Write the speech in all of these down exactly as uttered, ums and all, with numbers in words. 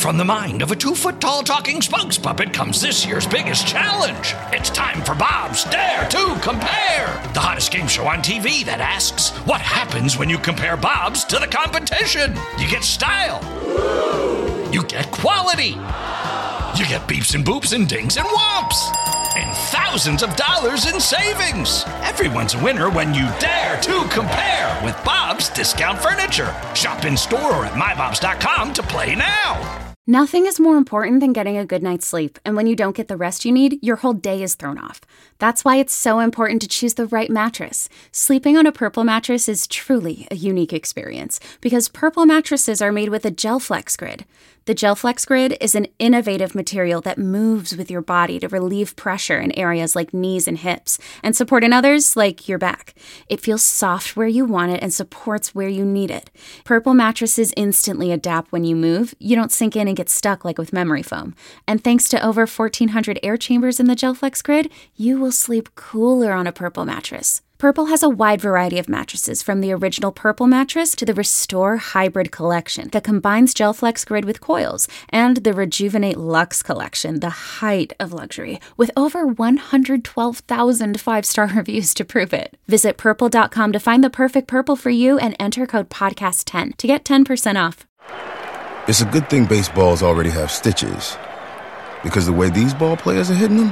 from the mind of a two-foot-tall talking spokes puppet comes this year's biggest challenge. It's time for Bob's Dare to Compare, the hottest game show on T V that asks, what happens when you compare Bobs to the competition? You get style. You get quality. You get beeps and boops and dings and whomps. And thousands of dollars in savings. Everyone's a winner when you dare to compare with Bob's Discount Furniture. Shop in store or at my bobs dot com to play now. Nothing is more important than getting a good night's sleep, and when you don't get the rest you need, your whole day is thrown off. That's why it's so important to choose the right mattress. Sleeping on a Purple mattress is truly a unique experience, because Purple mattresses are made with a GelFlex Grid. The GelFlex Grid is an innovative material that moves with your body to relieve pressure in areas like knees and hips, and support in others like your back. It feels soft where you want it and supports where you need it. Purple mattresses instantly adapt when you move. You don't sink in and get stuck like with memory foam. And thanks to over fourteen hundred air chambers in the GelFlex Grid, you will sleep cooler on a Purple mattress. Purple has a wide variety of mattresses, from the original Purple mattress to the Restore Hybrid collection that combines GelFlex Grid with coils, and the Rejuvenate Luxe collection, the height of luxury, with over one hundred twelve thousand five-star reviews to prove it. Visit purple dot com to find the perfect Purple for you and enter code podcast ten to get ten percent off. It's a good thing baseballs already have stitches, because the way these ball players are hitting them,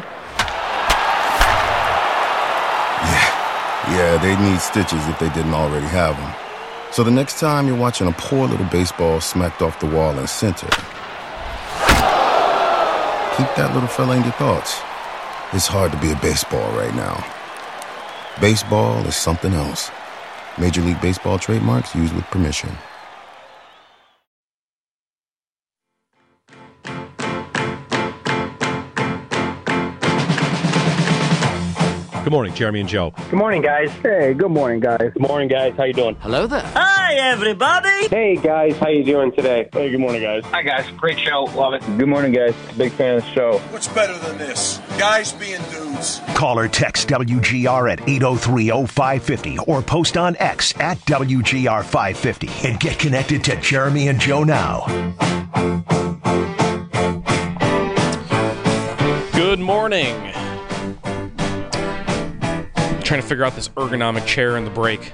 yeah. Yeah, they need stitches if they didn't already have them. So the next time you're watching a poor little baseball smacked off the wall in center, keep that little fella in your thoughts. It's hard to be a baseball right now. Baseball is something else. Major League Baseball trademarks used with permission. Good morning, Jeremy and Joe. Good morning, guys. Hey, good morning, guys. Good morning, guys. How you doing? Hello there. Hi, everybody. Hey, guys. How you doing today? Hey, good morning, guys. Hi, guys. Great show. Love it. Good morning, guys. Big fan of the show. What's better than this? Guys being dudes. Call or text W G R at eight oh three oh five five oh or post on X at W G R five fifty and get connected to Jeremy and Joe now. Good morning. Trying to figure out this ergonomic chair in the break.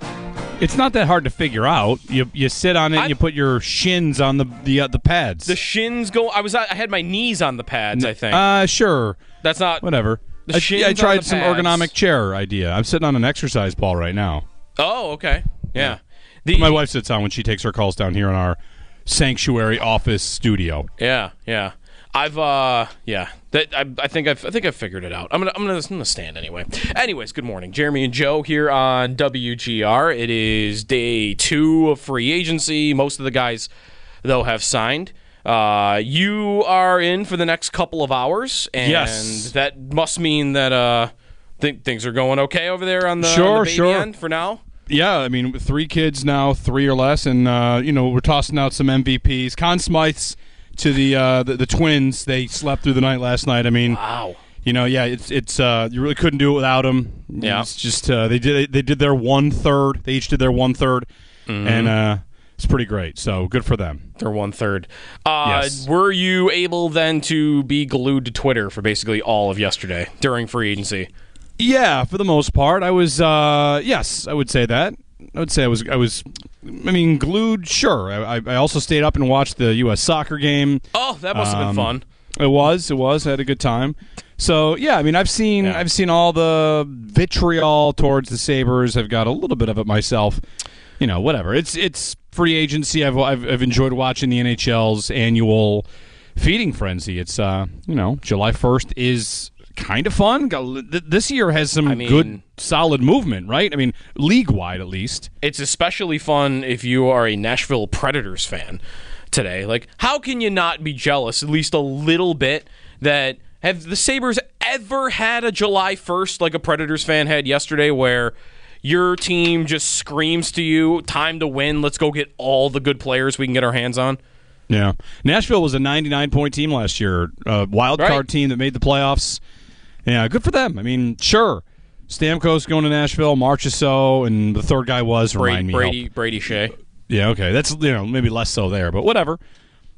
It's not that hard to figure out. You you sit on it, and you put your shins on the the uh, the pads. The shins go. I was I had my knees on the pads. I think. Uh, sure. That's not whatever. The I, shins I tried on the some pads. ergonomic chair idea. I'm sitting on an exercise ball right now. Oh, okay. Yeah. yeah. The, my wife sits on when she takes her calls down here in our sanctuary office studio. Yeah, yeah. I've uh yeah that I, I think I've I think I've figured it out. I'm gonna I'm gonna, I'm gonna stand anyway. Anyways, good morning, Jeremy and Joe here on W G R. It is day two of free agency. Most of the guys though have signed. Uh, you are in for the next couple of hours, and yes. that must mean that uh th- things are going okay over there on the, sure, on the baby sure. end for now. Yeah, I mean three kids now, three or less, and uh, you know we're tossing out some M V Ps. Conn Smythe's to the, uh, the the Twins. They slept through the night last night. I mean, wow. You know, yeah, it's it's uh, you really couldn't do it without them. Yeah, it's just uh, they did they did their one third. They each did their one third, mm-hmm. and uh, it's pretty great. So good for them. Their one third. Uh, yes. Were you able then to be glued to Twitter for basically all of yesterday during free agency? Yeah, for the most part, I was. Uh, yes, I would say that. I would say I was. I was. I mean, glued. Sure. I, I also stayed up and watched the U S soccer game. Oh, that must have um, been fun. It was. It was. I had a good time. So yeah, I mean, I've seen. Yeah. I've seen all the vitriol towards the Sabres. I've got a little bit of it myself. You know, whatever. It's it's free agency. I've I've, I've enjoyed watching the N H L's annual feeding frenzy. It's uh, you know, July first is kind of fun. This year has some I mean, good, solid movement, right? I mean, league-wide at least. It's especially fun if you are a Nashville Predators fan today. Like, how can you not be jealous at least a little bit that have the Sabres ever had a July first like a Predators fan had yesterday where your team just screams to you, time to win, let's go get all the good players we can get our hands on? Yeah. Nashville was a ninety-nine point team last year, a wild card right. team that made the playoffs. Yeah, good for them. I mean, sure, Stamkos going to Nashville, Marchessault, and the third guy was, Brady, remind me. Brady, help. Brady Shea. Yeah, okay. That's, you know, maybe less so there, but whatever.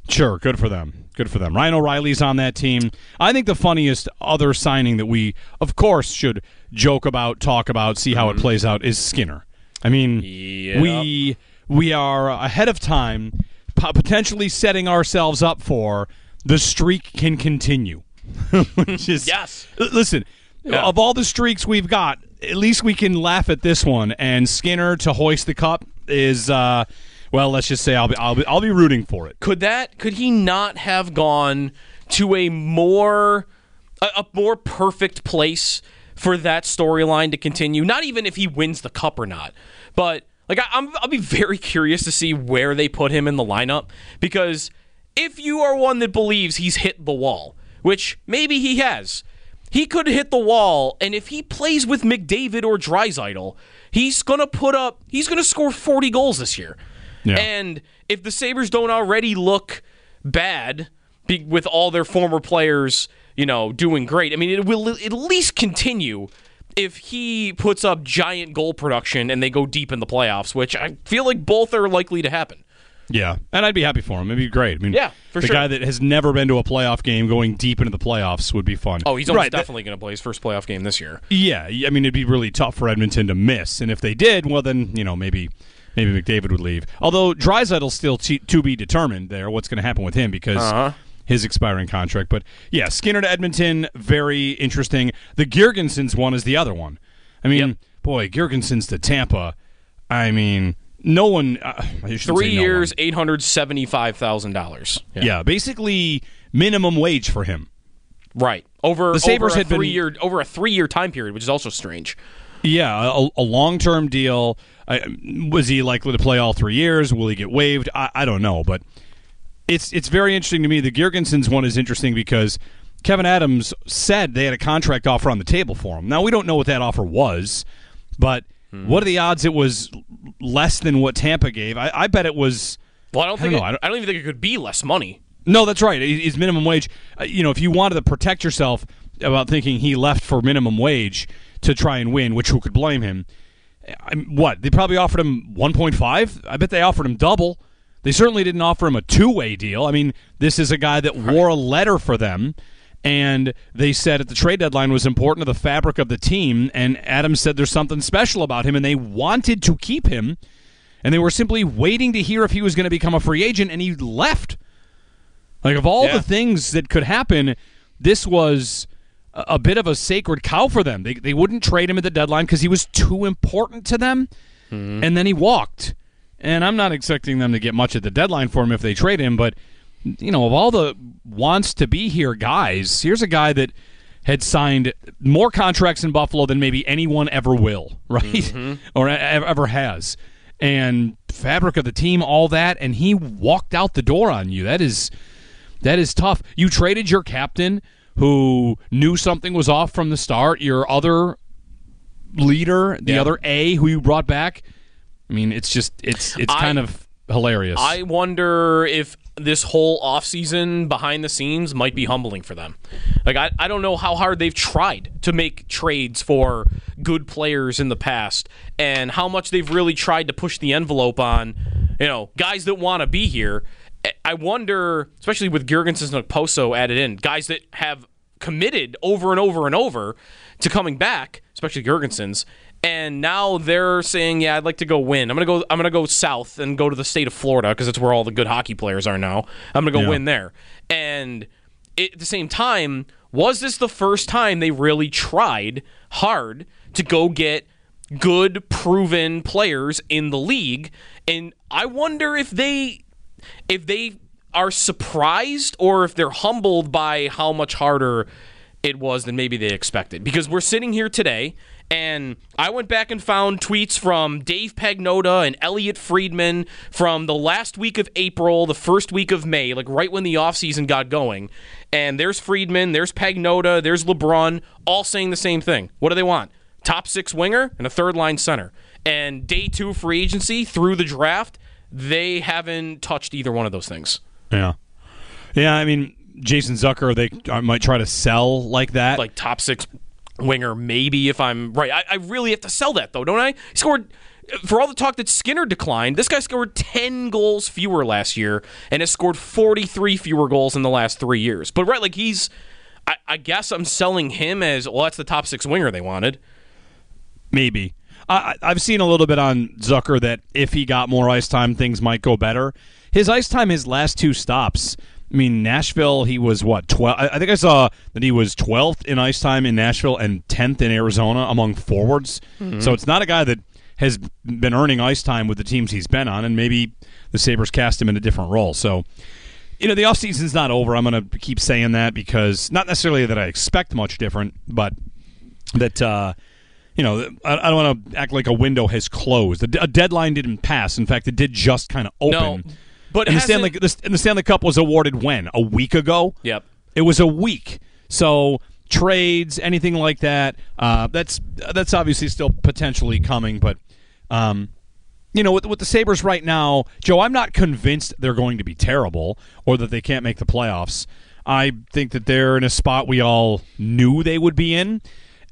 Sure, good for them. Good for them. Ryan O'Reilly's on that team. I think the funniest other signing that we, of course, should joke about, talk about, see how mm-hmm. it plays out is Skinner. I mean, yep. we we are ahead of time, potentially setting ourselves up for the streak can continue. Which is, yes. Listen, yeah. of all the streaks we've got, at least we can laugh at this one. And Skinner to hoist the cup is, uh, well, let's just say I'll be, I'll be I'll be rooting for it. Could that? Could he not have gone to a more a, a more perfect place for that storyline to continue? Not even if he wins the cup or not, but like I, I'm, I'll be very curious to see where they put him in the lineup, because if you are one that believes he's hit the wall, which maybe he has, he could hit the wall, and if he plays with McDavid or Draisaitl, he's gonna put up, he's gonna score forty goals this year. Yeah. And if the Sabres don't already look bad be, with all their former players, you know, doing great, I mean, it will at least continue if he puts up giant goal production and they go deep in the playoffs, which I feel like both are likely to happen. Yeah, and I'd be happy for him. It'd be great. I mean, yeah, for the sure. guy that has never been to a playoff game going deep into the playoffs would be fun. Oh, he's almost right, definitely going to play his first playoff game this year. Yeah, I mean, it'd be really tough for Edmonton to miss, and if they did, well, then, you know, maybe maybe McDavid would leave. Although Draisaitl's still t- to be determined there, what's going to happen with him, because uh-huh. his expiring contract. But, yeah, Skinner to Edmonton, very interesting. The Girgensons one is the other one. I mean, yep. boy, Girgensons to Tampa, I mean... No one. Uh, Three no years, one. eight hundred seventy-five thousand dollars. Yeah. yeah, basically minimum wage for him. Right over the Sabres over a had three been, year over a three year time period, which is also strange. Yeah, a, a long term deal. I, was he likely to play all three years? Will he get waived? I, I don't know, but it's it's very interesting to me. The Girgensons one is interesting because Kevin Adams said they had a contract offer on the table for him. Now we don't know what that offer was, but. Hmm. What are the odds it was less than what Tampa gave? I, I bet it was. Well, I don't I think. Don't it, I, don't, I don't even think it could be less money. No, that's right. It's minimum wage. Uh, you know, if you wanted to protect yourself about thinking he left for minimum wage to try and win, which who could blame him? I, what they probably offered him one point five. I bet they offered him double. They certainly didn't offer him a two-way deal. I mean, this is a guy that right. wore a letter for them. And they said at the trade deadline was important to the fabric of the team, and Adams said there's something special about him, and they wanted to keep him, and they were simply waiting to hear if he was going to become a free agent, and he left. Like, of all yeah. the things that could happen, this was a, a bit of a sacred cow for them. They, they wouldn't trade him at the deadline because he was too important to them, mm-hmm. and then he walked. And I'm not expecting them to get much at the deadline for him if they trade him, but... You know, of all the wants to be here guys, here's a guy that had signed more contracts in Buffalo than maybe anyone ever will, right? Mm-hmm. or ever has. And fabric of the team, all that, and he walked out the door on you. That is that is tough. You traded your captain who knew something was off from the start, your other leader, the yeah. other A who you brought back. I mean, it's just it's it's I, kind of hilarious. I wonder if this whole offseason behind the scenes might be humbling for them. Like, I, I don't know how hard they've tried to make trades for good players in the past and how much they've really tried to push the envelope on, you know, guys that want to be here. I wonder, especially with Girgensons and Okposo added in, guys that have committed over and over and over to coming back, especially Girgensons, and now they're saying, "Yeah, I'd like to go win. I'm gonna go. I'm gonna go south and go to the state of Florida because it's where all the good hockey players are now. I'm gonna go yeah. win there." And it, at the same time, was this the first time they really tried hard to go get good, proven players in the league? And I wonder if they, if they are surprised or if they're humbled by how much harder it was than maybe they expected. Because we're sitting here today. And I went back and found tweets from Dave Pagnotta and Elliot Friedman from the last week of April, the first week of May, like right when the offseason got going. And there's Friedman, there's Pagnotta, there's LeBrun, all saying the same thing. What do they want? Top six winger and a third line center. And day two free agency through the draft, they haven't touched either one of those things. Yeah. Yeah, I mean, Jason Zucker, they might try to sell like that. Like top six winger, maybe, if I'm right. I, I really have to sell that, though, don't I? He scored for all the talk that Skinner declined, this guy scored ten goals fewer last year and has scored forty-three fewer goals in the last three years. But right, like he's, I, I guess I'm selling him as, well, that's the top six winger they wanted. Maybe. I, I've seen a little bit on Zucker that if he got more ice time, things might go better. His ice time, his last two stops, I mean, Nashville, he was, what, twelve? I think I saw that he was twelfth in ice time in Nashville and tenth in Arizona among forwards. Mm-hmm. So it's not a guy that has been earning ice time with the teams he's been on, and maybe the Sabres cast him in a different role. So, you know, the offseason's not over. I'm going to keep saying that because, not necessarily that I expect much different, but that, uh, you know, I, I don't want to act like a window has closed. A, a deadline didn't pass. In fact, it did just kind of open. No, but and the Stanley, the, and the Stanley Cup was awarded when? A week ago? Yep. It was a week. So trades, anything like that, uh, that's that's obviously still potentially coming, but Um, you know, with, with the Sabres right now, Joe, I'm not convinced they're going to be terrible or that they can't make the playoffs. I think that they're in a spot we all knew they would be in.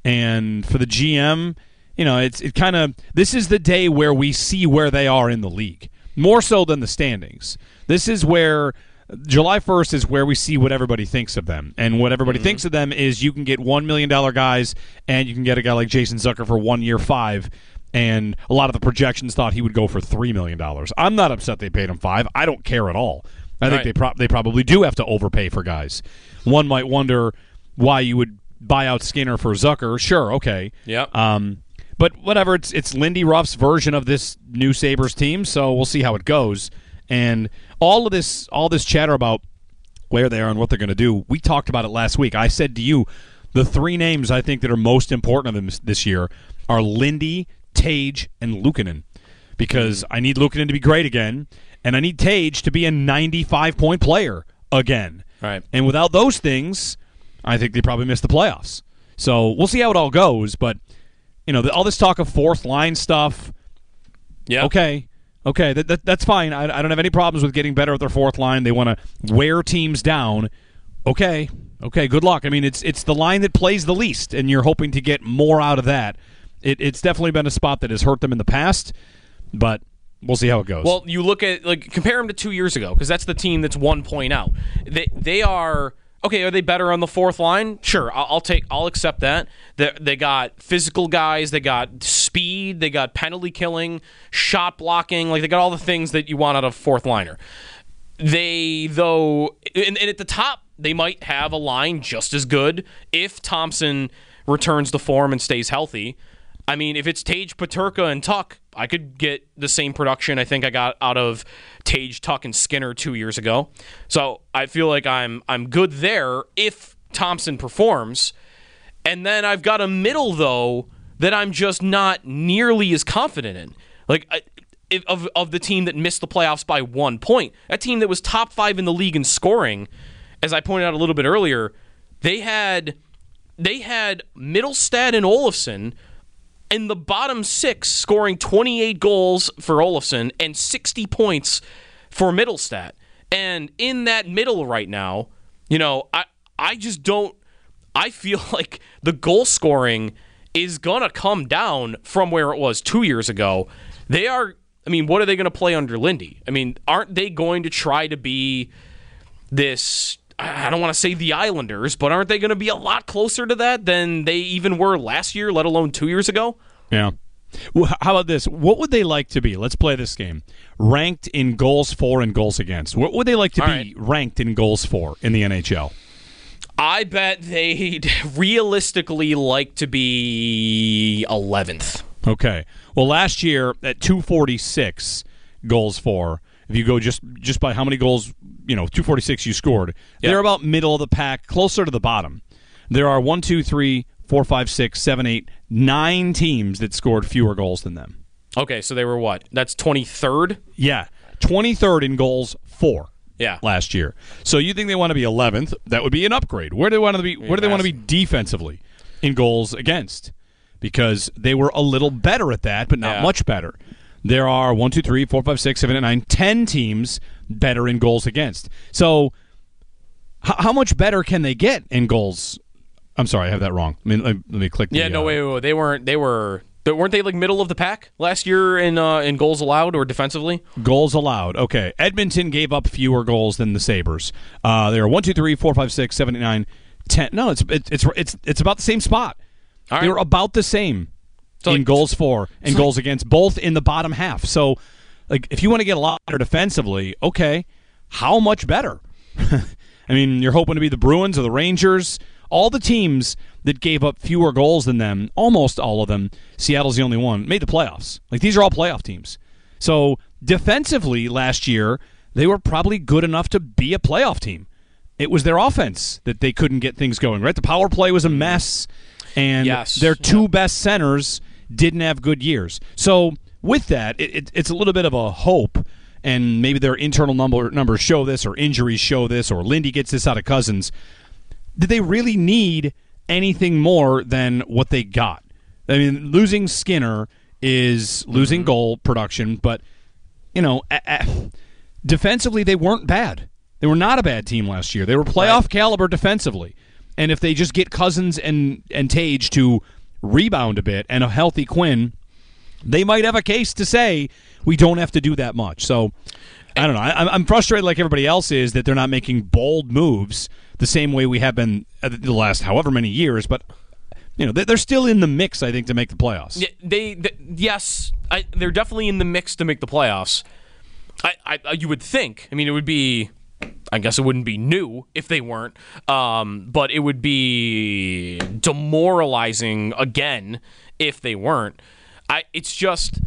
And for the G M, you know, it's it kind of this is the day where we see where they are in the league, more so than the standings. This is where July first is where we see what everybody thinks of them. And what everybody mm-hmm. thinks of them is you can get one million dollars guys and you can get a guy like Jason Zucker for one year five. And a lot of the projections thought he would go for three million dollars. I'm not upset they paid him five. I don't care at all. I think right. they pro- they probably do have to overpay for guys. One might wonder why you would buy out Skinner for Zucker. Sure, okay. Yep. Um, but whatever, it's it's Lindy Ruff's version of this new Sabres team, so we'll see how it goes. And all of this all this chatter about where they are and what they're going to do, we talked about it last week. I said to you, the three names I think that are most important of them this year are Lindy, Tage, and Luukkonen, because I need Luukkonen to be great again, and I need Tage to be a ninety-five point player again. Right. And without those things, I think they probably miss the playoffs. So we'll see how it all goes, but you know, the, all this talk of fourth line stuff, yeah, okay, okay, that, that that's fine. I, I don't have any problems with getting better at their fourth line. They want to wear teams down. Okay, okay, good luck. I mean, it's it's the line that plays the least, and you're hoping to get more out of that. It, it's definitely been a spot that has hurt them in the past, but we'll see how it goes. Well, you look at, like, compare them to two years ago, because that's the team that's one point out. They they are, okay, are they better on the fourth line? Sure, I'll, I'll take, I'll accept that. They, they got physical guys, they got speed, they got penalty killing, shot blocking, like, they got all the things that you want out of a fourth liner. They, though, and, and at the top, they might have a line just as good if Thompson returns to form and stays healthy. I mean, if it's Tage, Peterka, and Tuck, I could get the same production I think I got out of Tage, Tuck, and Skinner two years ago. So I feel like I'm I'm good there if Thompson performs. And then I've got a middle, though, that I'm just not nearly as confident in. Like, if, of, of the team that missed the playoffs by one point. That team that was top five in the league in scoring, as I pointed out a little bit earlier, they had, they had Middlestad and Olofsson in the bottom six, scoring twenty-eight goals for Olofsson and sixty points for Middlestad. And in that middle right now, you know, I I just don't, I feel like the goal scoring is going to come down from where it was two years ago. They are, I mean, what are they going to play under Lindy? I mean, aren't they going to try to be this, I don't want to say the Islanders, but aren't they going to be a lot closer to that than they even were last year, let alone two years ago? Yeah. Well, how about this? What would they like to be? Let's play this game. Ranked in goals for and goals against. What would they like to All be right. ranked in goals for in the N H L? I bet they'd realistically like to be eleventh. Okay. Well, last year at two forty-six goals for, if you go just just by how many goals, you know, two forty-six you scored, Yep. they're about middle of the pack, closer to the bottom. There are one, two, three, four, five, six, seven, eight, nine teams that scored fewer goals than them. Okay, so they were what? That's twenty-third? Yeah. twenty-third in goals for. Yeah. Last year. So you think they want to be eleventh? That would be an upgrade. Where do they want to be? Where do they want to be defensively in goals against? Because they were a little better at that, but not Yeah. much better. There are one, two, three, four, five, six, seven, eight, nine, ten teams better in goals against. So h- how much better can they get in goals? I'm sorry, I have that wrong. I mean, let, let me click. Yeah, the, no, uh, wait, wait, wait. They weren't. They were. But weren't they like middle of the pack last year in uh, in goals allowed or defensively? Goals allowed. Okay. Edmonton gave up fewer goals than the Sabres. Uh, they were one, two, three, four, five, six, seven, eight, nine, ten. No, it's it's it's it's, it's about the same spot. All right. They were about the same So, in like, goals for and so, goals against, both in the bottom half. So, like, if you want to get a lot better defensively, okay, how much better? I mean, you're hoping to be the Bruins or the Rangers. All the teams that gave up fewer goals than them, almost all of them, Seattle's the only one, made the playoffs. Like, these are all playoff teams. So, defensively last year, they were probably good enough to be a playoff team. It was their offense that they couldn't get things going, right? The power play was a mess, and yes. their two yeah. best centers didn't have good years. So, with that, it, it, it's a little bit of a hope, and maybe their internal number numbers show this, or injuries show this, or Lindy gets this out of Cousins. Did they really need anything more than what they got? I mean, losing Skinner is losing mm-hmm. goal production, but, you know, a- a- defensively they weren't bad. They were not a bad team last year. They were playoff right. caliber defensively. And if they just get Cousins and, and Tage to rebound a bit and a healthy Quinn, they might have a case to say we don't have to do that much. So, I don't know. I, I'm frustrated like everybody else is that they're not making bold moves the same way we have been the last however many years, but you know they're still in the mix, I think, to make the playoffs. Yeah, they, they yes, I, they're definitely in the mix to make the playoffs. I, I, you would think. I mean, it would be. I guess it wouldn't be new if they weren't, um, but it would be demoralizing again if they weren't. I. It's just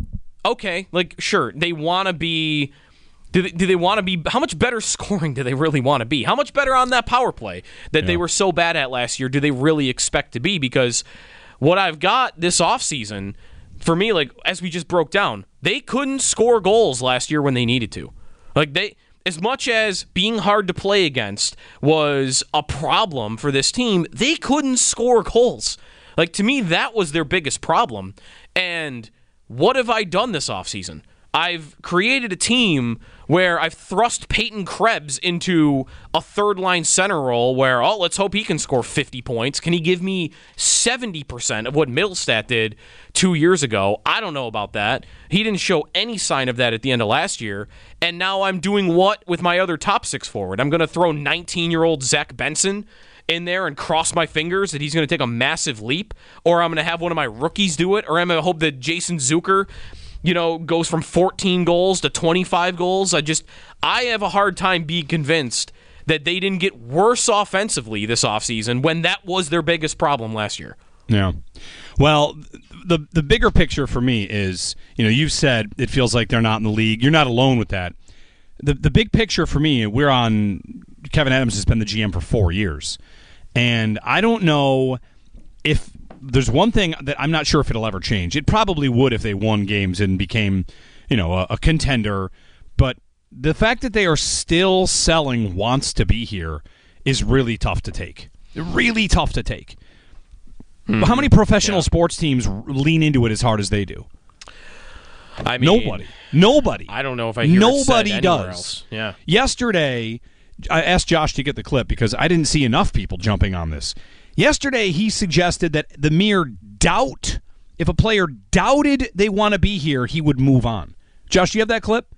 okay. Like, sure, they want to be. Do they, do they want to be? How much better scoring do they really want to be? How much better on that power play that yeah. they were so bad at last year do they really expect to be? Because what I've got this offseason, for me, like as we just broke down, they couldn't score goals last year when they needed to. Like they, as much as being hard to play against was a problem for this team, they couldn't score goals. Like to me, that was their biggest problem. And what have I done this offseason? I've created a team where I've thrust Peyton Krebs into a third-line center role where, oh, let's hope he can score fifty points. Can he give me seventy percent of what Middlestat did two years ago? I don't know about that. He didn't show any sign of that at the end of last year. And now I'm doing what with my other top six forward? I'm going to throw nineteen-year-old Zach Benson in there and cross my fingers that he's going to take a massive leap? Or I'm going to have one of my rookies do it? Or I'm going to hope that Jason Zucker, you know, goes from fourteen goals to twenty-five goals. I just, I have a hard time being convinced that they didn't get worse offensively this offseason when that was their biggest problem last year. Yeah. Well, the the bigger picture for me is, you know, you've said it feels like they're not in the league. You're not alone with that. The the big picture for me, we're on, Kevyn Adams has been the G M for four years. And I don't know if, there's one thing that I'm not sure if it'll ever change. It probably would if they won games and became, you know, a, a contender. But the fact that they are still selling wants to be here is really tough to take. Really tough to take. Mm-hmm. How many professional yeah. sports teams lean into it as hard as they do? I mean, nobody. Nobody. I don't know if I hear Nobody it said does. Anywhere else. Yeah. Yesterday, I asked Josh to get the clip because I didn't see enough people jumping on this. Yesterday, he suggested that the mere doubt, if a player doubted they want to be here, he would move on. Josh, do you have that clip?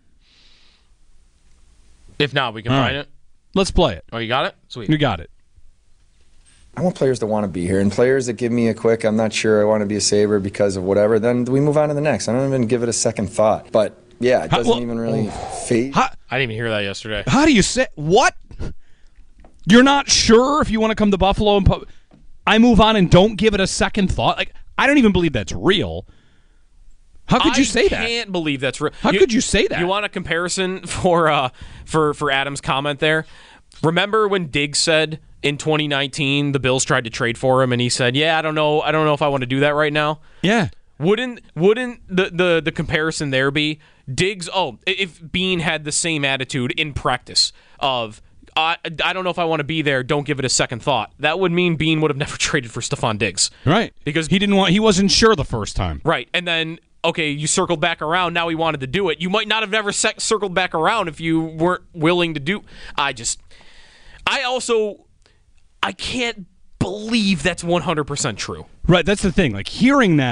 If not, we can All find right. it. Let's play it. Oh, you got it? Sweet. You got it. I want players that want to be here, and players that give me a quick, I'm not sure I want to be a Sabre because of whatever, then we move on to the next. I don't even give it a second thought. But, yeah, it doesn't how, well, even really fade. How, I didn't even hear that yesterday. How do you say, what? You're not sure if you want to come to Buffalo and pu- I move on and don't give it a second thought? Like, I don't even believe that's real. How could you say I that? I can't believe that's real. How you, could you say that? You want a comparison for uh, for for Adam's comment there? Remember when Diggs said in twenty nineteen the Bills tried to trade for him and he said, "Yeah, I don't know, I don't know if I want to do that right now." Yeah. Wouldn't wouldn't the the the comparison there be Diggs? Oh, if Bean had the same attitude in practice of, I, I don't know if I want to be there. Don't give it a second thought. That would mean Bean would have never traded for Stephon Diggs, right? Because he didn't want. He wasn't sure the first time, right? And then okay, you circled back around. Now he wanted to do it. You might not have ever sec- circled back around if you weren't willing to do. I just, I also, I can't believe that's one hundred percent true. Right. That's the thing. Like hearing that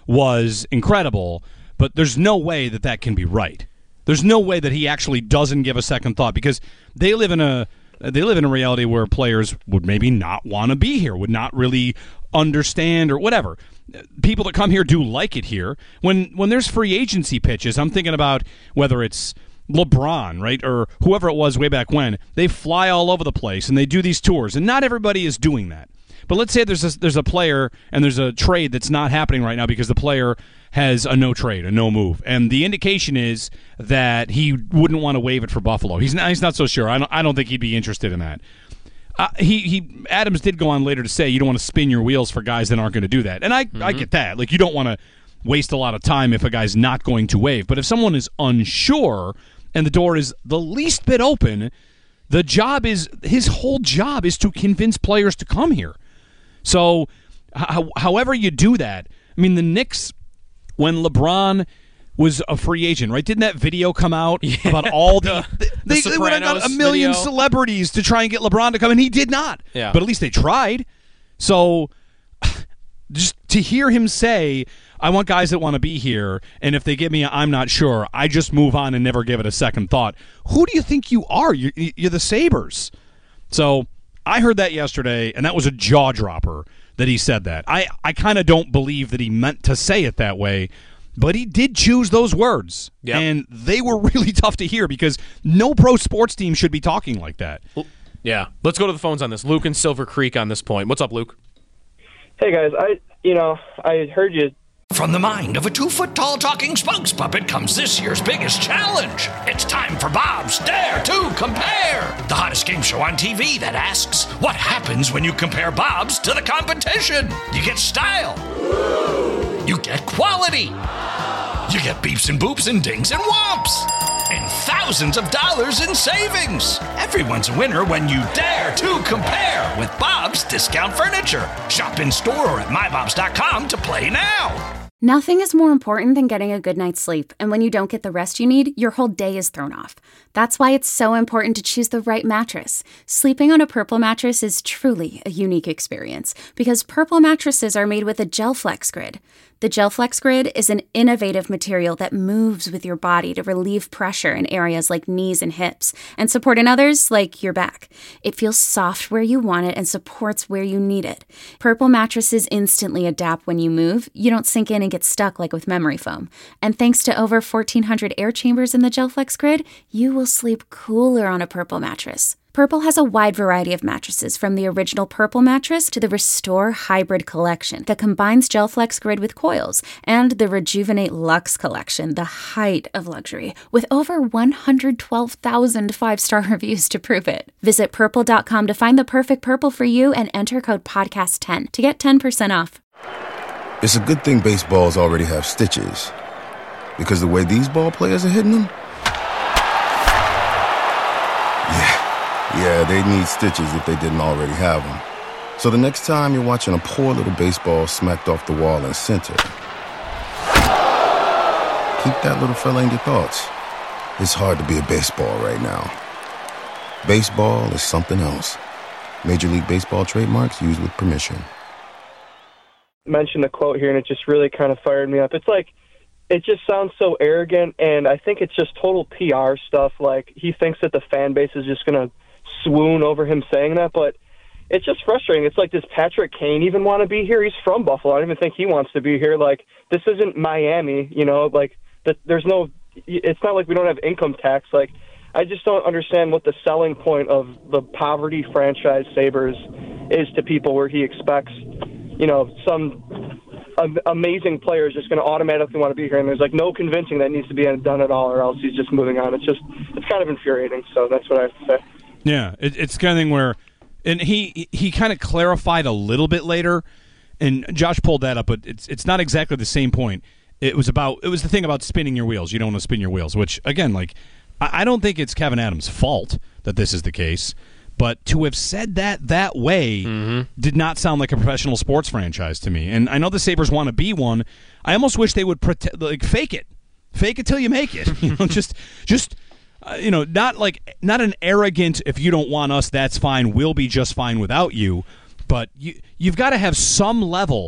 was incredible, but there's no way that that can be right. There's no way that he actually doesn't give a second thought, because they live in a they live in a reality where players would maybe not want to be here, would not really understand or whatever. People that come here do like it here. When when there's free agency pitches, I'm thinking about whether it's LeBron, right, or whoever it was way back when. They fly all over the place and they do these tours, and not everybody is doing that. But let's say there's a, there's a player and there's a trade that's not happening right now because the player has a no trade, a no move, and the indication is that he wouldn't want to waive it for Buffalo. He's not, he's not so sure. I don't I don't think he'd be interested in that. Uh, he he Adams did go on later to say you don't want to spin your wheels for guys that aren't going to do that, and I mm-hmm. I get that. Like, you don't want to waste a lot of time if a guy's not going to waive. But if someone is unsure and the door is the least bit open, the job is his whole job is to convince players to come here. So, h- however you do that, I mean, the Knicks, when LeBron was a free agent, right? Didn't that video come out yeah. about all the... the, the they, they would have got a million video. celebrities to try and get LeBron to come, and he did not. Yeah. But at least they tried. So, just to hear him say, I want guys that want to be here, and if they give me a I'm not sure, I just move on and never give it a second thought. Who do you think you are? You're, you're the Sabres. So... I heard that yesterday, and that was a jaw-dropper that he said that. I, I kind of don't believe that he meant to say it that way, but he did choose those words. Yep. And they were really tough to hear because no pro sports team should be talking like that. Yeah. Let's go to the phones on this. Luke in Silver Creek on this point. What's up, Luke? Hey, guys. I, you know, I heard you. From the mind of a two-foot-tall talking spokes puppet comes this year's biggest challenge. It's time for Bob's Dare to Compare, the hottest game show on T V that asks, what happens when you compare Bob's to the competition? You get style. You get quality. You get beeps and boops and dings and whomps. And thousands of dollars in savings. Everyone's a winner when you dare to compare with Bob's Discount Furniture. Shop in store or at my bobs dot com to play now. Nothing is more important than getting a good night's sleep, and when you don't get the rest you need, your whole day is thrown off. That's why it's so important to choose the right mattress. Sleeping on a Purple mattress is truly a unique experience, because Purple mattresses are made with a GelFlex Grid. The GelFlex Grid is an innovative material that moves with your body to relieve pressure in areas like knees and hips, and support in others like your back. It feels soft where you want it and supports where you need it. Purple mattresses instantly adapt when you move. You don't sink in and get stuck like with memory foam. And thanks to over fourteen hundred air chambers in the GelFlex Grid, you will sleep cooler on a Purple mattress. Purple has a wide variety of mattresses, from the original Purple mattress to the Restore Hybrid collection that combines GelFlex Grid with coils, and the Rejuvenate Luxe collection, the height of luxury, with over one hundred twelve thousand five-star reviews to prove it. Visit purple dot com to find the perfect Purple for you and enter code podcast ten to get ten percent off. It's a good thing baseballs already have stitches, because the way these ball players are hitting them, yeah, they need stitches if they didn't already have them. So the next time you're watching a poor little baseball smacked off the wall in center, keep that little fella in your thoughts. It's hard to be a baseball right now. Baseball is something else. Major League Baseball trademarks used with permission. Mentioned the quote here, and it just really kind of fired me up. It's like, it just sounds so arrogant, and I think it's just total P R stuff. Like, he thinks that the fan base is just going to swoon over him saying that, but it's just frustrating. It's like, does Patrick Kane even want to be here? He's from Buffalo. I don't even think he wants to be here. Like, this isn't Miami, you know, like, the, there's no, it's not like we don't have income tax. Like, I just don't understand what the selling point of the poverty franchise Sabres is to people, where he expects, you know, some amazing player is just going to automatically want to be here, and there's like no convincing that needs to be done at all, or else he's just moving on. It's just, it's kind of infuriating. So that's what I have to say. Yeah, it, it's the kind of thing where, and he he kind of clarified a little bit later, and Josh pulled that up, but it's it's not exactly the same point. It was about it was the thing about spinning your wheels. You don't want to spin your wheels, which again, like, I, I don't think it's Kevin Adams' fault that this is the case. But to have said that that way mm-hmm. did not sound like a professional sports franchise to me. And I know the Sabres want to be one. I almost wish they would prote- like fake it, fake it till you make it. You know, just just uh, you know, not like not an arrogant. If you don't want us, that's fine. We'll be just fine without you. But you you've got to have some level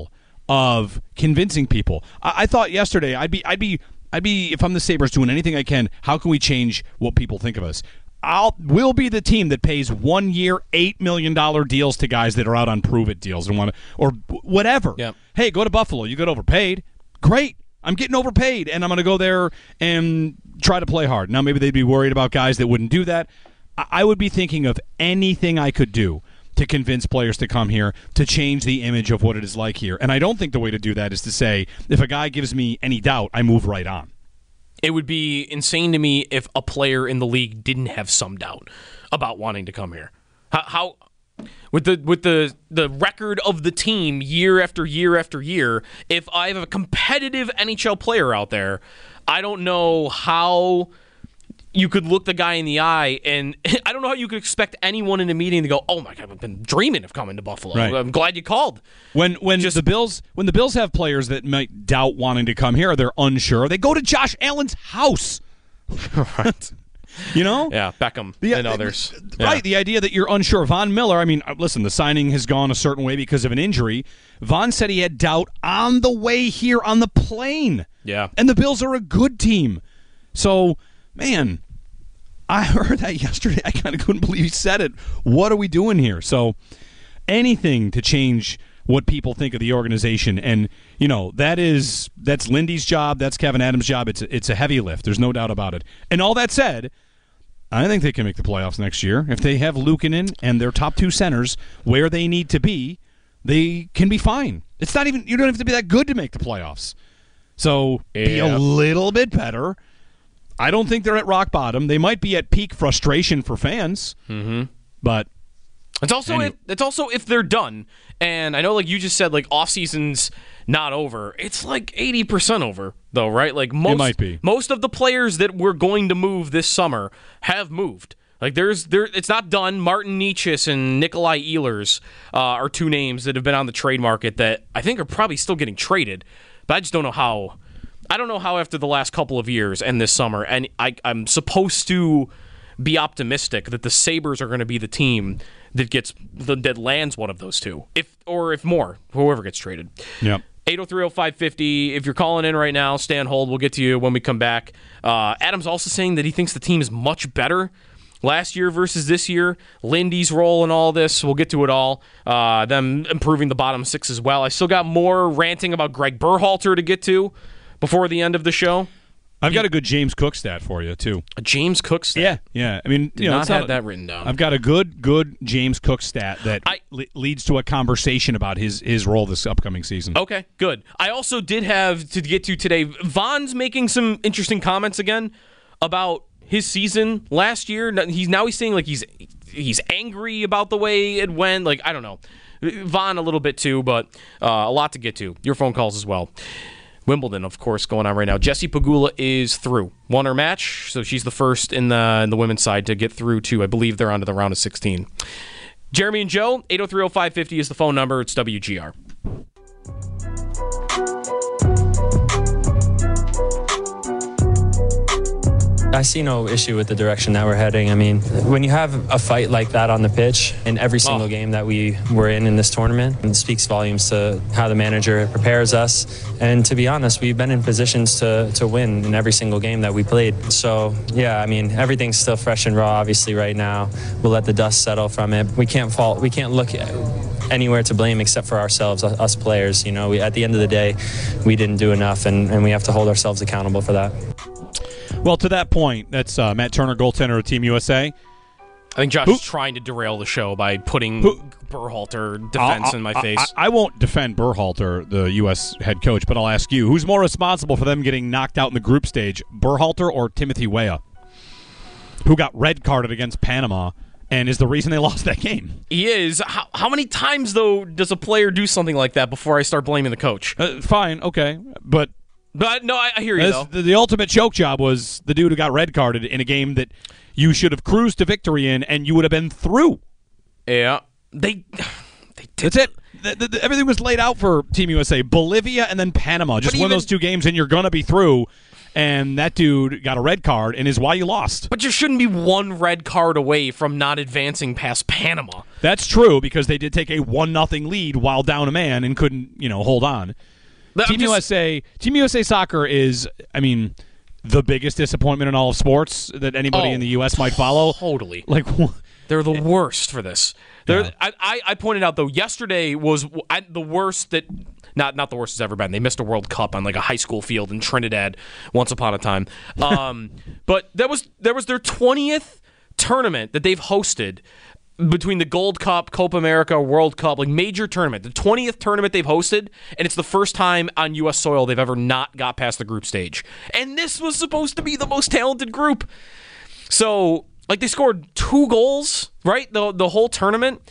of convincing people. I, I thought yesterday I'd be I'd be I'd be if I'm the Sabres doing anything I can. How can we change what people think of us? I'll we'll be the team that pays one year eight million dollar deals to guys that are out on prove it deals and want to or whatever. Yep. Hey, go to Buffalo. You get overpaid. Great. I'm getting overpaid, and I'm going to go there and try to play hard. Now, maybe they'd be worried about guys that wouldn't do that. I, I would be thinking of anything I could do to convince players to come here, to change the image of what it is like here. And I don't think the way to do that is to say, if a guy gives me any doubt, I move right on. It would be insane to me if a player in the league didn't have some doubt about wanting to come here. How, how with the with the the record of the team year after year after year, if I have a competitive N H L player out there, I don't know how you could look the guy in the eye, and I don't know how you could expect anyone in a meeting to go, "Oh my God, I've been dreaming of coming to Buffalo. Right. I'm glad you called." When when Just, the Bills when the Bills have players that might doubt wanting to come here, or they're unsure, they go to Josh Allen's house. Right. You know? Yeah, Beckham the, and others. Right, yeah. the idea that you're unsure. Von Miller, I mean, listen, the signing has gone a certain way because of an injury. Von said he had doubt on the way here on the plane. Yeah. And the Bills are a good team. So, man, I heard that yesterday. I kind of couldn't believe he said it. What are we doing here? So, anything to change what people think of the organization, and you know that is that's Lindy's job, that's Kevin Adams' job. It's a, it's a heavy lift. There's no doubt about it. And all that said, I think they can make the playoffs next year if they have Luukkonen and their top two centers where they need to be. They can be fine. It's not even you don't have to be that good to make the playoffs. So be yeah. a little bit better. I don't think they're at rock bottom. They might be at peak frustration for fans, mm-hmm. but. It's also anyway. if, it's also if they're done, and I know like you just said, like off season's not over. It's like eighty percent over though, right? Like most it might be. most of the players that we're going to move this summer have moved. Like there's there, it's not done. Martin Necas and Nikolai Ehlers uh, are two names that have been on the trade market that I think are probably still getting traded, but I just don't know how. I don't know how after the last couple of years and this summer, and I, I'm supposed to be optimistic that the Sabres are going to be the team that gets that lands one of those two, if or if more, whoever gets traded. Yep. eight oh three oh five fifty. If you're calling in right now, stay on hold. We'll get to you when we come back. Uh, Adam's also saying that he thinks the team is much better last year versus this year. Lindy's role in all this, we'll get to it all. Uh, them improving the bottom six as well. I still got more ranting about Greg Berhalter to get to before the end of the show. I've got a good James Cook stat for you, too. A James Cook stat? Yeah, yeah. I mean, Did you know, not it's have not, that written down. I've got a good, good James Cook stat that I, le- leads to a conversation about his, his role this upcoming season. Okay, good. I also did have to get to today. Von's making some interesting comments again about his season last year. He's now he's saying like he's he's angry about the way it went. Like I don't know, Von a little bit too, but uh, a lot to get to. Your phone calls as well. Wimbledon, of course, going on right now. Jessie Pegula is through. Won her match, so she's the first in the in the women's side to get through to, I believe they're on to the round of sixteen. Jeremy and Joe, eight oh three oh five fifty is the phone number. It's W G R. I see no issue with the direction that we're heading. I mean, when you have a fight like that on the pitch in every single oh. game that we were in in this tournament, it speaks volumes to how the manager prepares us. And to be honest, we've been in positions to, to win in every single game that we played. So, yeah, I mean, everything's still fresh and raw, obviously, right now. We'll let the dust settle from it. We can't fault, we can't look anywhere to blame except for ourselves, us players. You know, we, at the end of the day, we didn't do enough, and, and we have to hold ourselves accountable for that. Well, to that point, that's uh, Matt Turner, goaltender of Team U S A. I think Josh Who? is trying to derail the show by putting Who? Berhalter defense I'll, in my I'll, face. I, I won't defend Berhalter, the U S head coach, but I'll ask you, who's more responsible for them getting knocked out in the group stage, Berhalter or Timothy Weah, who got red carded against Panama and is the reason they lost that game? He is. How, how many times, though, does a player do something like that before I start blaming the coach? Uh, fine, okay, but... But no, I, I hear you, though. The, the ultimate choke job was the dude who got red carded in a game that you should have cruised to victory in, and you would have been through. Yeah. They, they did. That's it. The, the, the, everything was laid out for Team U S A. Bolivia and then Panama. Just but win even, those two games, and you're going to be through. and that dude got a red card and is why you lost. But you shouldn't be one red card away from not advancing past Panama. That's true, because they did take a one nothing lead while down a man and couldn't, you know, hold on. I'm Team just- U S A Team U S A Soccer is, I mean, the biggest disappointment in all of sports that anybody Oh, in the U S might follow. Totally. Like, they're the worst for this. They're, Yeah. I, I, I pointed out, though, yesterday was I, the worst that... Not not the worst it's ever been. They missed a World Cup on like a high school field in Trinidad once upon a time. Um, but that was that was their twentieth tournament that they've hosted between the Gold Cup, Copa America, World Cup, like major tournament. The twentieth tournament they've hosted, and it's the first time on U S soil they've ever not got past the group stage. And this was supposed to be the most talented group. So, like, they scored two goals, right? The the whole tournament.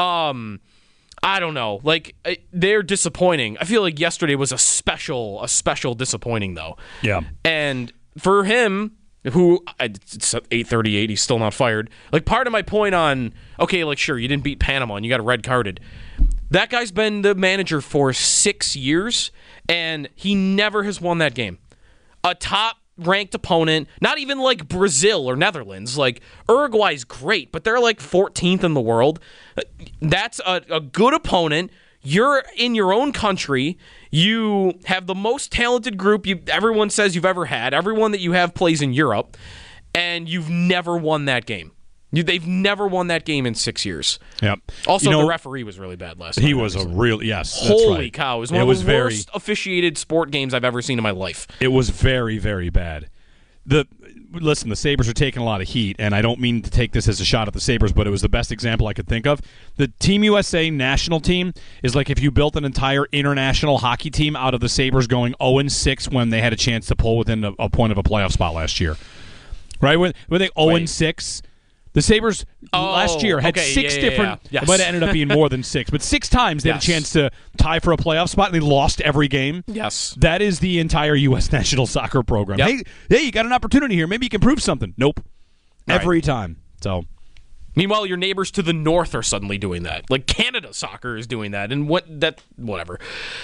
Um I don't know. Like, they're disappointing. I feel like yesterday was a special, a special disappointing, though. Yeah. And for him, who, it's eight thirty-eight, he's still not fired. Like, part of my point on, okay, like, sure, you didn't beat Panama and you got a red carded. That guy's been the manager for six years, and he never has won that game. A top ranked opponent, not even like Brazil or Netherlands. Like, Uruguay's great, but they're like fourteenth in the world. That's a, a good opponent. You're in your own country. You have the most talented group you everyone says you've ever had. Everyone that you have plays in Europe, and you've never won that game. You, they've never won that game in six years. Yep. Also, You know, the referee was really bad last night. He was a real, yes. that's Holy right. cow. It was one It of was the very, worst officiated sport games I've ever seen in my life. It was very, very bad. The Listen, the Sabres are taking a lot of heat, and I don't mean to take this as a shot at the Sabres, but it was the best example I could think of. The Team U S A national team is like if you built an entire international hockey team out of the Sabres going oh and six when they had a chance to pull within a, a point of a playoff spot last year. Right? When, when they oh and six... The Sabres Oh, last year had okay, six yeah, yeah, different. yeah. Yes. It might have ended up being more than six, but six times they Yes. had a chance to tie for a playoff spot, and they lost every game. Yes. That is the entire U S national soccer program. Yep. Hey, hey, you got an opportunity here. Maybe you can prove something. Nope. Right. Every time. So, Meanwhile, your neighbors to the north are suddenly doing that. Like Canada soccer is doing that, and what that whatever.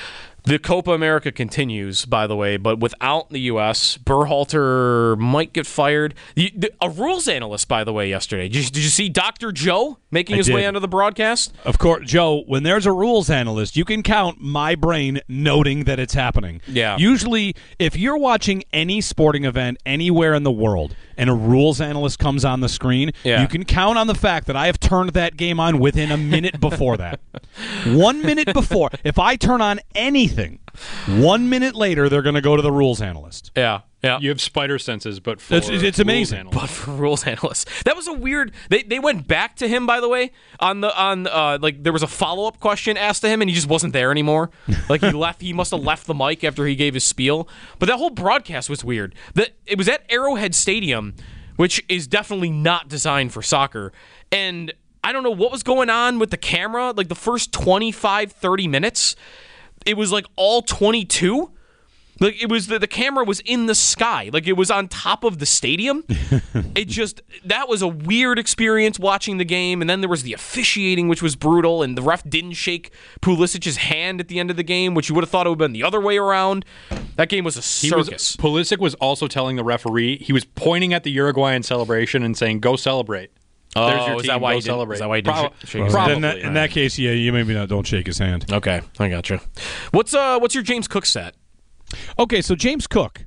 The Copa America continues, by the way, but without the U S, Berhalter might get fired. The, the, a rules analyst, by the way, yesterday. Did you, did you see Doctor Joe making I his did. way onto the broadcast? of course, Joe, when there's a rules analyst, you can count my brain noting that it's happening. Yeah. Usually, if you're watching any sporting event anywhere in the world and a rules analyst comes on the screen, Yeah. you can count on the fact that I have turned that game on within a minute before that. One minute before. If I turn on anything, one minute later, they're going to go to the rules analyst. Yeah. Yeah. You have spider senses, but for It's, it's amazing. rules analysts. But for rules analysts, that was a weird. They they went back to him, by the way, on the on uh like there was a follow up question asked to him, and he just wasn't there anymore. Like he left. He must have left the mic after he gave his spiel. But that whole broadcast was weird. That it was at Arrowhead Stadium, which is definitely not designed for soccer, and I don't know what was going on with the camera. Like the first twenty-five, thirty minutes, it was like all twenty-two. Like it was the, the camera was in the sky, like it was on top of the stadium. It just that was a weird experience watching the game, and then there was the officiating, which was brutal, and the ref didn't shake Pulisic's hand at the end of the game, which you would have thought it would have been the other way around. That game was a He was, circus. Pulisic was also telling the referee, he was pointing at the Uruguayan celebration and saying, "Go celebrate." Oh, There's your is team. that why Go he didn't- celebrate. is that why he didn't Prob- sh- shake his Probably. Then that, in that case, yeah, you maybe not don't shake his hand. Okay, I gotcha. What's uh what's your James Cook stat? Okay, so James Cook.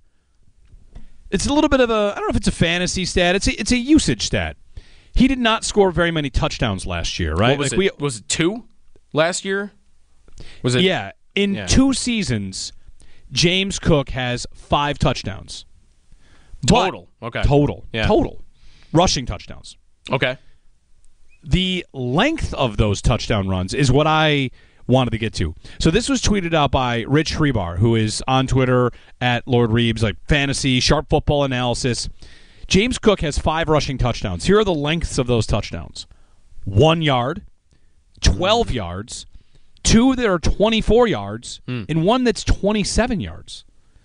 It's a little bit of a I don't know if it's a fantasy stat. It's a, it's a usage stat. He did not score very many touchdowns last year, right? What was Like it? was it two last year? Was it? Yeah, in Yeah. two seasons, James Cook has five touchdowns. But- Total. Okay. Total. Yeah. Total. Rushing touchdowns. Okay. The length of those touchdown runs is what I wanted to get to. So this was tweeted out by Rich Hribar, who is on Twitter at Lord Reeves, like fantasy, sharp football analysis. James Cook has five rushing touchdowns. Here are the lengths of those touchdowns. One yard, twelve yards, two that are twenty-four yards, Hmm. and one that's twenty-seven yards.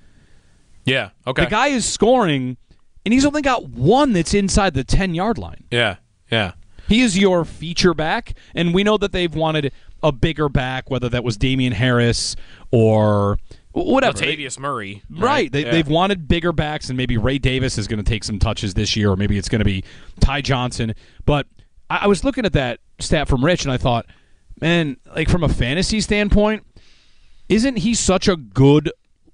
Yeah. Okay. The guy is scoring, and he's only got one that's inside the ten-yard line. Yeah. Yeah. He is your feature back, and we know that they've wanted a bigger back, whether that was Damian Harris or whatever. Latavius Murray. Right. right. They, yeah. They've wanted bigger backs, and maybe Ray Davis is going to take some touches this year, or maybe it's going to be Ty Johnson. But I, I was looking at that stat from Rich, and I thought, man, like from a fantasy standpoint, isn't he such a good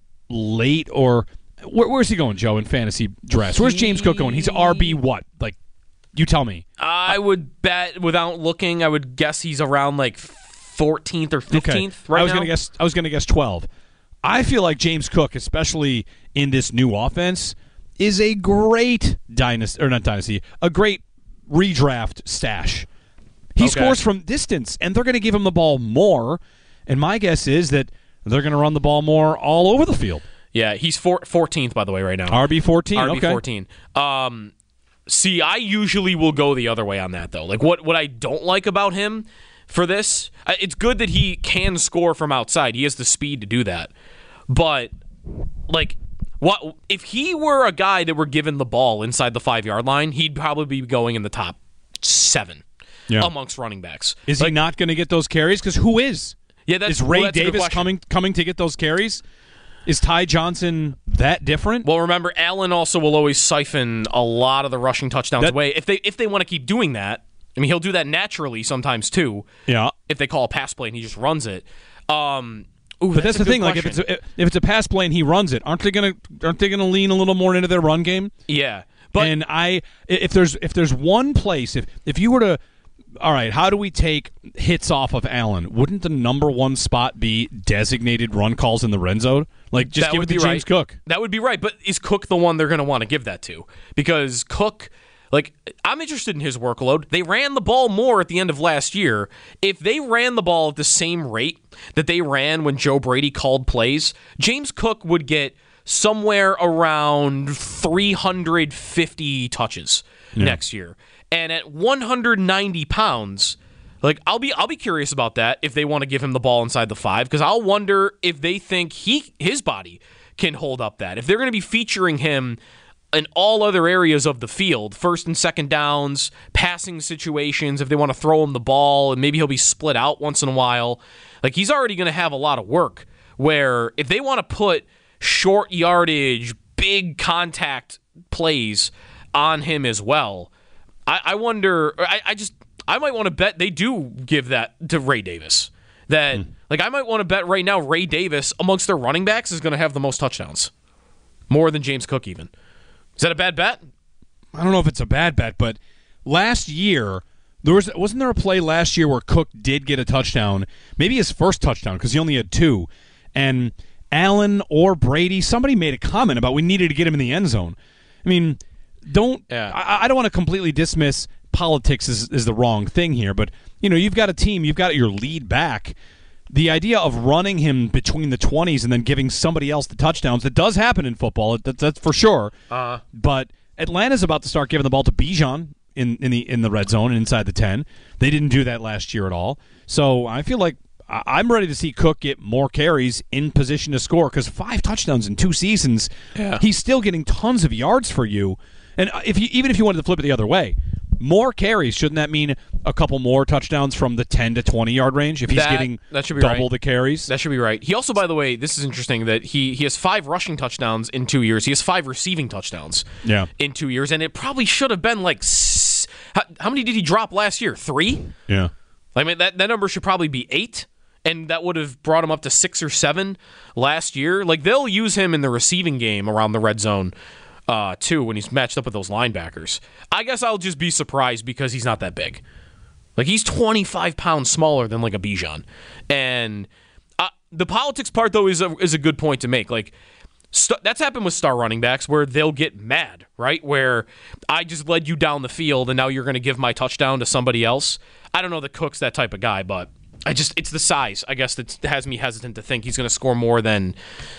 late or where, where's he going, Joe, in fantasy dress? Where's James Cook going? He's R B what? Like, you tell me. I would bet, without looking, I would guess he's around like fourteenth or fifteenth okay. right I was now. Gonna guess, I was going to guess twelve. I feel like James Cook, especially in this new offense, is a great dynasty, or not dynasty, a great redraft stash. He Okay. scores from distance, and they're going to give him the ball more. And my guess is that they're going to run the ball more all over the field. Yeah, he's four, fourteenth, by the way, right now. R B fourteen, R B okay. fourteen. Um, see, I usually will go the other way on that, though. Like, what, what I don't like about him for this, uh, it's good that he can score from outside. He has the speed to do that. But, like, what if he were a guy that were given the ball inside the five-yard line, he'd probably be going in the top seven yeah. amongst running backs. Is like, he not going to get those carries? Because who is? Yeah, that's, is Ray well, that's a good Davis question. coming coming to get those carries? Is Ty Johnson that different? Well, remember, Allen also will always siphon a lot of the rushing touchdowns That- away. If they if they want to keep doing that, I mean, he'll do that naturally sometimes too. Yeah. If they call a pass play and he just runs it. Um, ooh, But that's, a the good thing. Like if question. it's a, if it's a pass play and he runs it, aren't they gonna aren't they gonna lean a little more into their run game? Yeah. But and I if there's if there's one place if if you were to all right, how do we take hits off of Allen? Wouldn't the number one spot be designated run calls in the red zone? Like, just that give would it to be James right. Cook. That would be right. But is Cook the one they're going to want to give that to? Because Cook, like, I'm interested in his workload. They ran the ball more at the end of last year. If they ran the ball at the same rate that they ran when Joe Brady called plays, James Cook would get somewhere around three hundred fifty touches Yeah. next year. And at one hundred ninety pounds, like I'll be I'll be curious about that if they want to give him the ball inside the five, because I'll wonder if they think he his body can hold up that. If they're going to be featuring him in all other areas of the field, first and second downs, passing situations, if they want to throw him the ball and maybe he'll be split out once in a while, like he's already going to have a lot of work. Where if they want to put short yardage, big contact plays on him as well, I, I wonder. I, I just. I might want to bet they do give that to Ray Davis. That mm. like I might want to bet right now Ray Davis amongst their running backs is going to have the most touchdowns, more than James Cook even. Is that a bad bet? I don't know if it's a bad bet, but last year there was wasn't there a play last year where Cook did get a touchdown, maybe his first touchdown because he only had two, and Allen or Brady, somebody made a comment about we needed to get him in the end zone. I mean. Don't yeah. I, I don't want to completely dismiss politics is, is the wrong thing here, but you know you've got a team, you've got your lead back. The idea of running him between the twenties and then giving somebody else the touchdowns, that does happen in football. That, that's for sure. Uh, but Atlanta's about to start giving the ball to Bijan in, in the in the red zone and inside the ten. They didn't do that last year at all. So I feel like I'm ready to see Cook get more carries in position to score because five touchdowns in two seasons, yeah. he's still getting tons of yards for you. And if you even if you wanted to flip it the other way, more carries, shouldn't that mean a couple more touchdowns from the ten to twenty yard range if he's that, getting that should be double right. the carries? That should be right. He also, by the way, this is interesting that he, he has five rushing touchdowns in two years. He has five receiving touchdowns yeah. in two years, and it probably should have been like s- how, how many did he drop last year? Three? Yeah. I mean, that, that number should probably be eight, and that would have brought him up to six or seven last year. Like, they'll use him in the receiving game around the red zone, uh, too, when he's matched up with those linebackers. I guess I'll just be surprised because he's not that big. Like, he's twenty-five pounds smaller than, like, a Bijan. And uh, the politics part, though, is a, is a good point to make. Like, st- that's happened with star running backs where they'll get mad, right? Where I just led you down the field and now you're going to give my touchdown to somebody else. I don't know that Cook's that type of guy, but I just it's the size, I guess, that has me hesitant to think he's going to score more than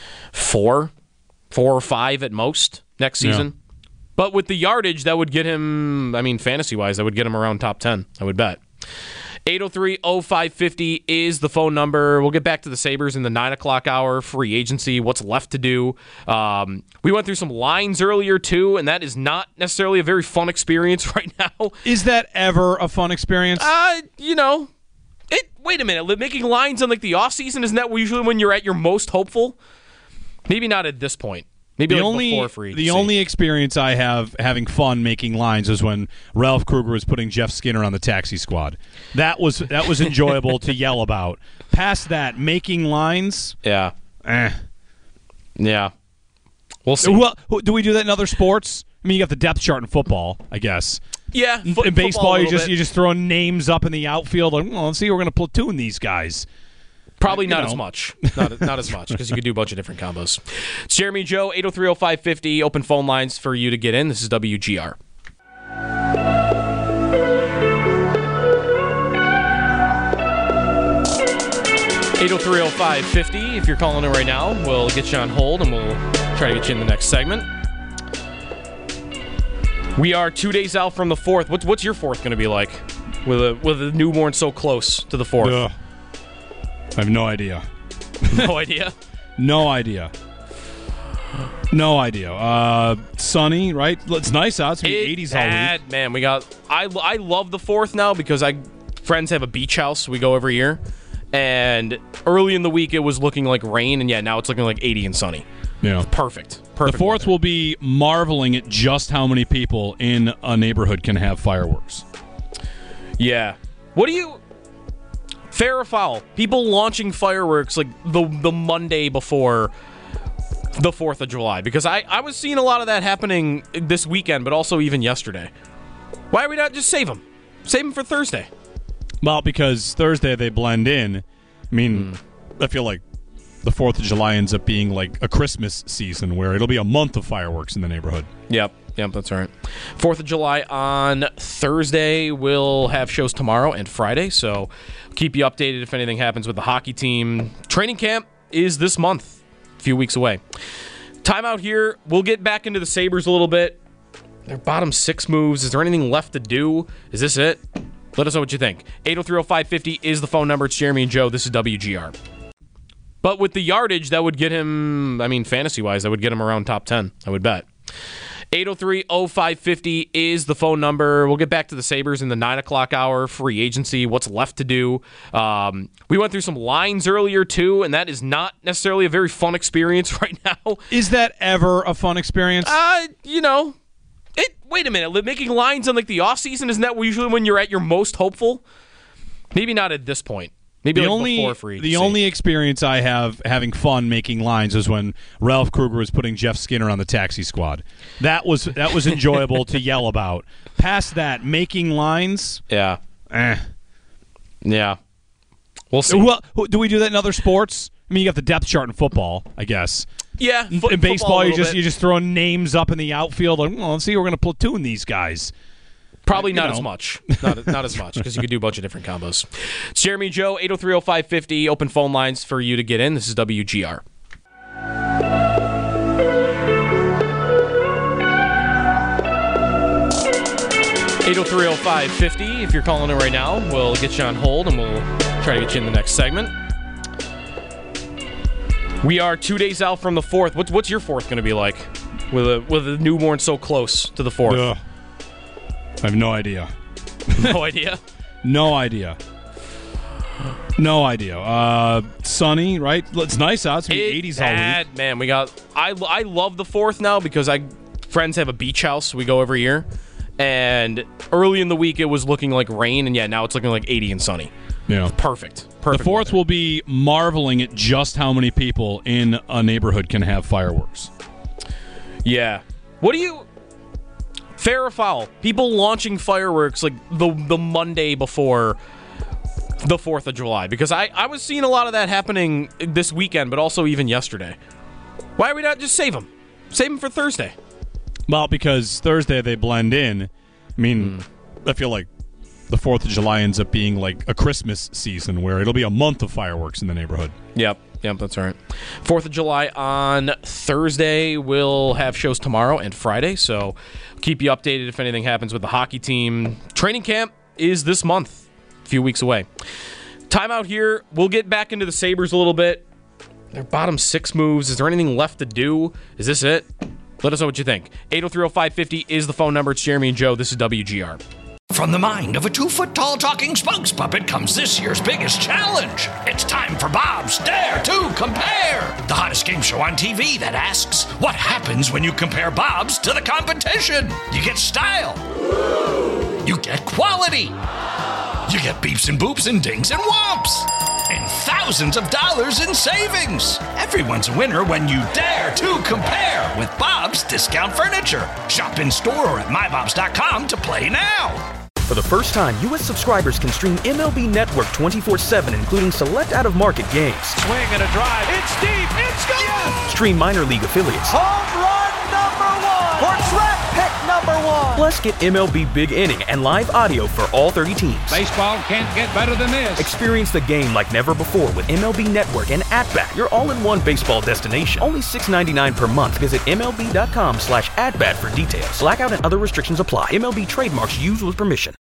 four, four or five at most next season. Yeah. But with the yardage, that would get him, I mean, fantasy-wise, that would get him around top ten, I would bet. eight oh three oh five fifty is the phone number. We'll get back to the Sabres in the nine o'clock hour, free agency, what's left to do. Um, we went through some lines earlier, too, and that is not necessarily a very fun experience right now. Is that ever a fun experience? Uh, you know, it. Wait a minute. Making lines on, like, the offseason, isn't that usually when you're at your most hopeful? Maybe not at this point. Maybe the like only before free the only experience I have having fun making lines was when Ralph Kruger was putting Jeff Skinner on the taxi squad. That was that was enjoyable to yell about. Past that, making lines. Yeah. Eh. Yeah. We'll see. Well, do we do that in other sports? I mean, you got the depth chart in football, I guess. Yeah. In, Fo- in baseball, you just bit. you just throw names up in the outfield. Like, well, let's see, we're going to platoon these guys. Probably You not know. as much. Not, not as much, because you could do a bunch of different combos. It's Jeremy and Joe, eight oh three oh five fifty. Open phone lines for you to get in. This is W G R. eight oh three oh five fifty. If you're calling in right now, we'll get you on hold, and we'll try to get you in the next segment. We are two days out from the fourth. What's, what's your fourth going to be like with a, with a newborn so close to the fourth? Ugh. I have no idea. No idea? No idea. No idea. Uh, sunny, right? It's nice out. It's gonna be It- eighties all week. bad, man. We got. I I love the fourth now because I friends have a beach house. We go every year, and early in the week it was looking like rain, and yeah, now it's looking like eighty and sunny. Yeah. Perfect. Perfect. The fourth will be marveling at just how many people in a neighborhood can have fireworks. Yeah. What do you? Fair or foul? People launching fireworks like the the Monday before the fourth of July, because I, I was seeing a lot of that happening this weekend, but also even yesterday. Why are we not just save them? Save them for Thursday. Well, because Thursday they blend in. I mean, I feel like the fourth of July ends up being like a Christmas season where it'll be a month of fireworks in the neighborhood. Yep, yep, that's right. fourth of July on Thursday. We'll have shows tomorrow and Friday, so keep you updated if anything happens with the hockey team. Training camp is this month, a few weeks away. Time out here. We'll get back into the Sabres a little bit. Their bottom six moves. Is there anything left to do? Is this it? Let us know what you think. eight oh three oh five fifty is the phone number. It's Jeremy and Joe. This is W G R. But with the yardage, that would get him, I mean, fantasy-wise, that would get him around top ten, I would bet. eight oh three oh five fifty is the phone number. We'll get back to the Sabres in the nine o'clock hour, free agency, what's left to do. Um, we went through some lines earlier, too, and that is not necessarily a very fun experience right now. Is that ever a fun experience? Uh, you know, it. Wait a minute. Making lines on like the offseason, isn't that usually when you're at your most hopeful? Maybe not at this point. Maybe the like only before free the agency. only experience I have having fun making lines was when Ralph Kruger was putting Jeff Skinner on the taxi squad. That was that was enjoyable to yell about. Past that, making lines. Yeah. Eh. Yeah. We'll see. Well, do we do that in other sports? I mean, you got the depth chart in football, I guess. Yeah. In, fo- in baseball, football a you little just bit. you just throw names up in the outfield. Like, well, let's see, we're going to platoon these guys. Probably You not know. as much. Not, not as much, because you could do a bunch of different combos. It's Jeremy and Joe, eight oh three oh five fifty. Open phone lines for you to get in. This is W G R. eight oh three oh five fifty. If you're calling in right now, we'll get you on hold, and we'll try to get you in the next segment. We are two days out from the fourth. What's, what's your fourth going to be like with a, with a newborn so close to the fourth? Ugh. I have no idea. No idea? No idea. No idea. Uh, sunny, right? It's nice out. It's gonna be It- eighties all week. bad, man. We got. I I love the fourth now because I friends have a beach house. We go every year, and early in the week it was looking like rain, and yeah, now it's looking like eighty and sunny. Yeah. Perfect. Perfect. The fourth will be marveling at just how many people in a neighborhood can have fireworks. Yeah. What do you? Fair or foul? People launching fireworks like the the Monday before the fourth of July, because I I was seeing a lot of that happening this weekend, but also even yesterday. Why are we not just save them? Save them for Thursday. Well, because Thursday they blend in. I mean, I feel like the fourth of July ends up being like a Christmas season where it'll be a month of fireworks in the neighborhood. Yep, yep, that's right. fourth of July on Thursday. We'll have shows tomorrow and Friday, so keep you updated if anything happens with the hockey team. Training camp is this month, a few weeks away. Time out here. We'll get back into the Sabres a little bit. Their bottom six moves. Is there anything left to do? Is this it? Let us know what you think. eight oh three oh five fifty is the phone number. It's Jeremy and Joe. This is W G R. From the mind of a two-foot-tall talking spokes puppet comes this year's biggest challenge. It's time for Bob's Dare to Compare, the hottest game show on T V that asks, what happens when you compare Bobs to the competition? You get style. You get quality. You get beeps and boops and dings and whomps. And thousands of dollars in savings. Everyone's a winner when you dare to compare with Bob's Discount Furniture. Shop in store or at my bobs dot com to play now. For the first time, U S subscribers can stream M L B Network twenty-four seven, including select out-of-market games. Swing and a drive. It's deep. It's gone. Yes! Stream minor league affiliates. Home run number one. Or track pick number one. Plus, get M L B Big Inning and live audio for all thirty teams. Baseball can't get better than this. Experience the game like never before with M L B Network and At-Bat, your all-in-one baseball destination. Only six dollars and ninety-nine cents per month. Visit M L B dot com slash at bat for details. Blackout and other restrictions apply. M L B trademarks used with permission.